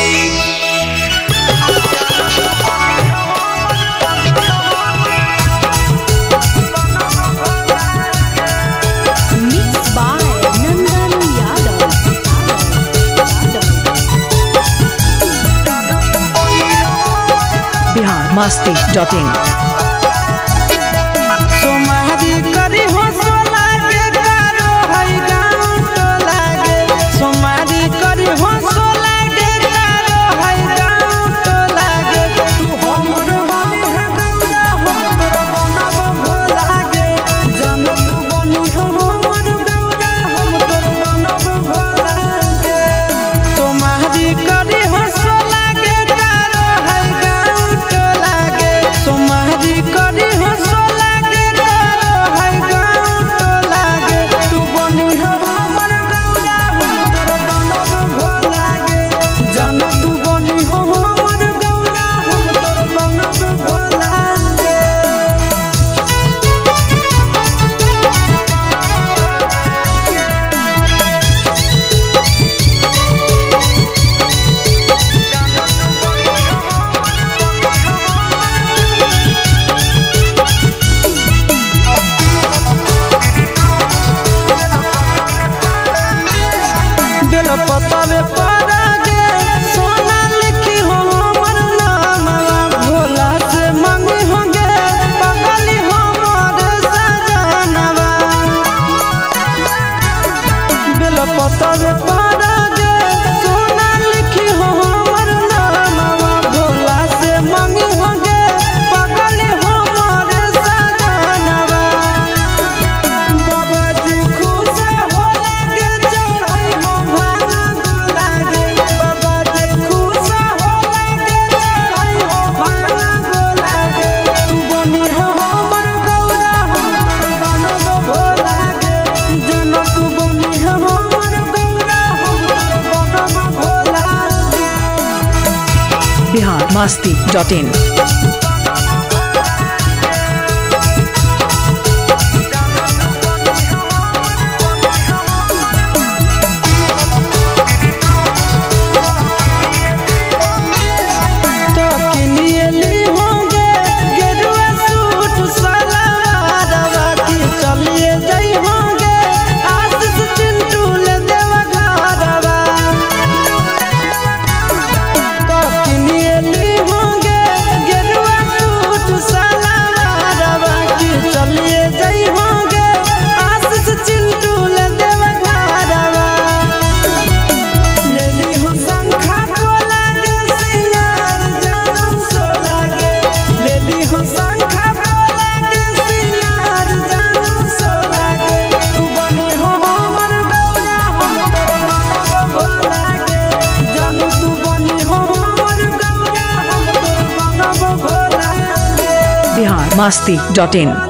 masti.in सोमारी करी हो सोला के कारो हई गाँव तो लागे सोमारी करी हो सोला के कारो हई गाँव तो लागे तू हमर बनी है गंगा हमर बनब भोलागे जन तू बनी हो हमर गंगा हमर बनब भोलागे सोमारी करी हो सोला के कारो हई गाँव तो लागे सोमारी करी हो सोला के कारो हई गाँव तो लागे तू बनी हो हमर गंगा हमर बनब भोलागे जन तू बनी हो हमर गंगा हमर बनब भोलागे दिल पतावे परागे सोना लिखी हो हमर नामवा भोला से मांगी होंगे पगली हमर सजनवा दिल पतावे परागे सोना लिखी हो हमर नामवा भोला से मांगी होंगे पगली हमर सजनवा बाबा जी खुश होला के चढ़ाई हो भाना गोलागे बाबा जी खुश होला के चढ़ाई हो भाना गोलागे तू बनी हो हमर गौरा हमर बनब भोलागे जन तू बनी हो हमर गौरा हमर बनब भोलागे Bihar masti.in तो किनियली होंगे गेरुआ सूट सलवारवा की चलिए जाई होंगे आशीष चिंटू ले देवा घरवा तो किनियली होंगे गेरुआ सूट सलवारवा की चलिए जाई होंगे आशीष चिंटू ले देवा घरवा लेली हो शंखा बोला के सियार जानम सोलागे लेली हो शंखा बोला के सियार जानम सोलागे तू बनी हो हमर गौरा हमर बनब भोलागे जन तू बनी हो हमर गौरा हमर बनब भोलागे Bihar masti.in